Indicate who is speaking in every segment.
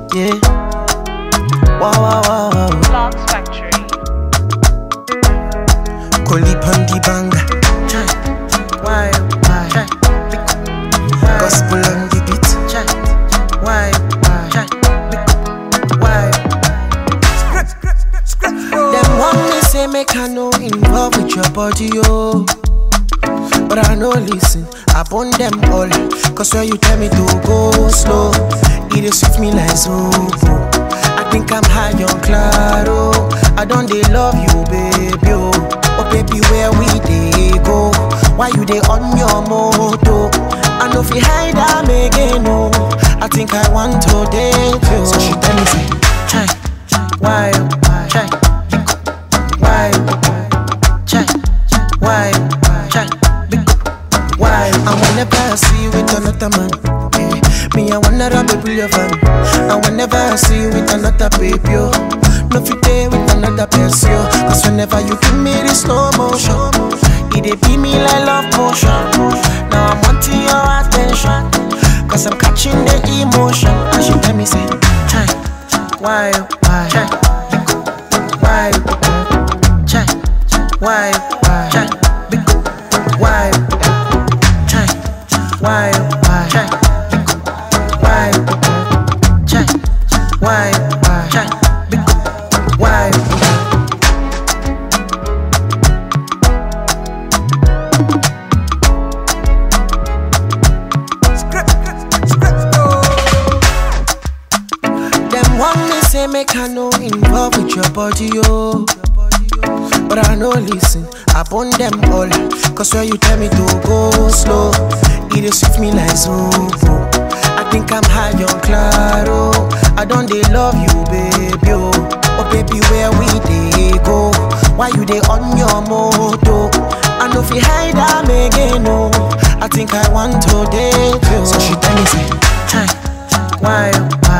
Speaker 1: Yeah. Wow, wow, wow, wow.
Speaker 2: Vlogs Factory.
Speaker 1: Koli Pandi Banga.
Speaker 3: Why?
Speaker 1: Gospel on the beat.
Speaker 3: Why?
Speaker 1: Them want me say make I no involve with your body, oh. But I no listen, I burn them all. Cause when you tell me to go slow, it is with me like Zobo. I think I'm high on Claro. I don't they love you, baby, oh. Oh baby, where we they go? Why you they on your moto? I know if you hide I'm again, no. I think I want to date you. So she tell me say,
Speaker 3: Why? Why? Why?
Speaker 1: I whenever I see you with another man, me I wanna rub it with your fan. And whenever I see you with another baby, oh, no fit there with another person. Cause whenever you give me this slow motion, it dey be me like love potion. Now I'm wanting your attention, cause I'm catching the emotion. And she tell me say,
Speaker 3: Why?
Speaker 1: them want me say make I no involve with your body, oh. But I no listen, I burn them all. Cause when you tell me to go slow, it is with me like Zobo. I think I'm high on Claro. I don't they love you, baby, oh. Oh baby, where we they go? Why you they on your moto? I know if you hide I'm again, no. I think I want to date you. So she tell me say,
Speaker 3: Why?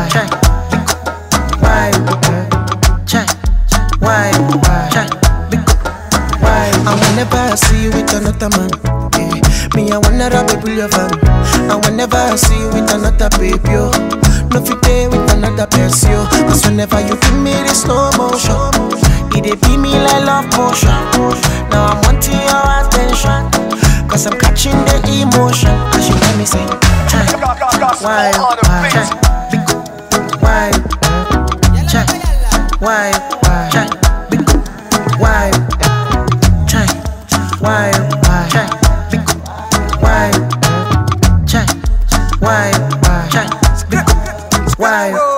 Speaker 1: And whenever I see you with another man, me I wanna rub it with your fan. And whenever I see you with another baby, oh, no fit there with another person. Cause whenever you give me this slow motion, it dey be me like love potion. Now I'm wanting your attention, cause I'm catching the emotion. And she let me say,
Speaker 3: Why? Why?